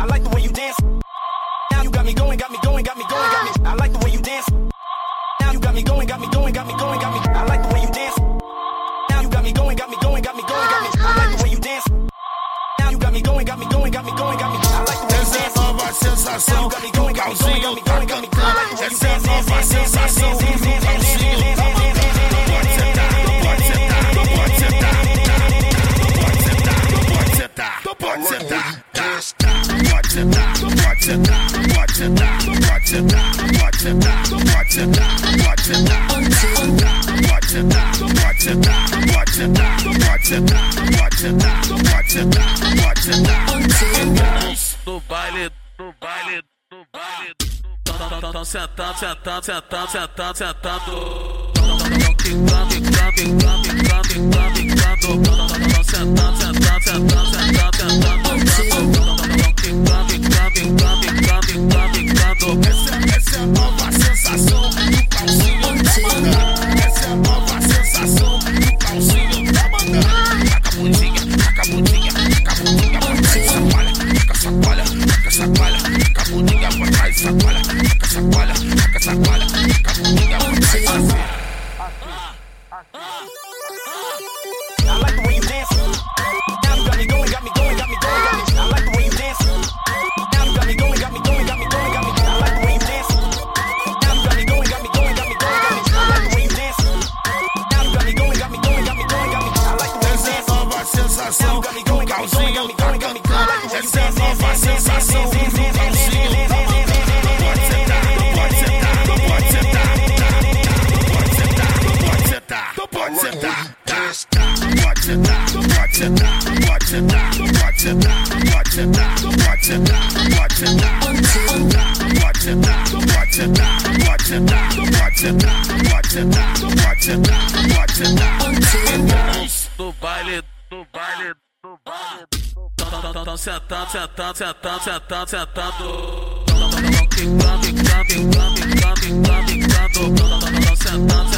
I like the way you dance. Now you got me going, got me going, got me going, got me. I like the way you dance. Now you got me going, got me going, got me going, got me. I like the way you dance. Now you got me going, got me going, got me going, got me. I like the way you dance. Now you got me going, got me going, got me going, got me. I like the way you dance. Nova sensação, you got me going, got me going, got me going, got me. I like the way you essa dance. nova sensação do calcinho. Pode sentar, pode sentar, pode sentar, pode sentar, pode sentar, pode sentar, pode sentar, pode sentar, pode sentar, pode sentar, pode sentar, pode sentar, pode sentar, pode sentar, pode sentar, pode sentar. No baile, no baile, no baile. Tão sentando, sentando, sentando, sentando, sentando. Quicando, quicando, quicando, quicando, quicando, quicando. Tão sentando, sentando, sentando, sentando, sentando. Quicando, quicando, quicando, quicando, quicando, quicando. Essa é a nova sensação do calcinho da banana. Essa é a nova sensação do calcinho da banana. Taca a bundinha, taca a bundinha, taca a bundinha pra trás, sacola, taca a sacola, taca a sacola, taca a bundinha pra trás, sacola, taca a sacola, taca a sacola, taca a bundinha pra trás. I like the way you dance. Now you got me going, got me going, got me going, got me. I like the way you dance. Now you got me going, got me going, got me going, got me. I like the way you dance. Now you got me going, got me going, got me going, got me. I like the way you dance. Now you got me going, got me going, got me going, got me. I like the way you dance. Nova sensação do calcinho, essa é a nova sensação do calcinho. Pode sentar, pode sentar, pode sentar, pode sentar, pode sentar, pode sentar, pode sentar, pode sentar, pode sentar, pode sentar, pode sentar, pode sentar, pode sentar, pode sentar, pode sentar, pode sentar, pode sentar, pode sentar, pode sentar, pode sentar. No baile, no baile, no baile. Tão sentando, sentando, sentando, sentando, sentando. Quicando, quicando, quicando, quicando, quicando, quicando. Tão sentando,